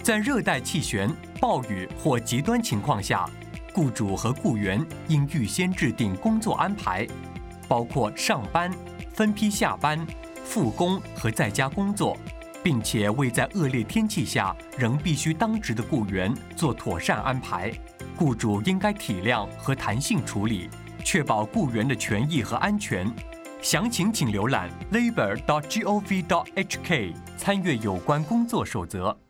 在热带气旋、暴雨或极端情况下，雇主和雇员应预先制定工作安排，包括上班、分批下班、复工和在家工作，并且为在恶劣天气下仍必须当值的雇员做妥善安排。雇主应该体谅和弹性处理，确保雇员的权益和安全。详情请浏览 labor.gov.hk 参阅有关工作守则。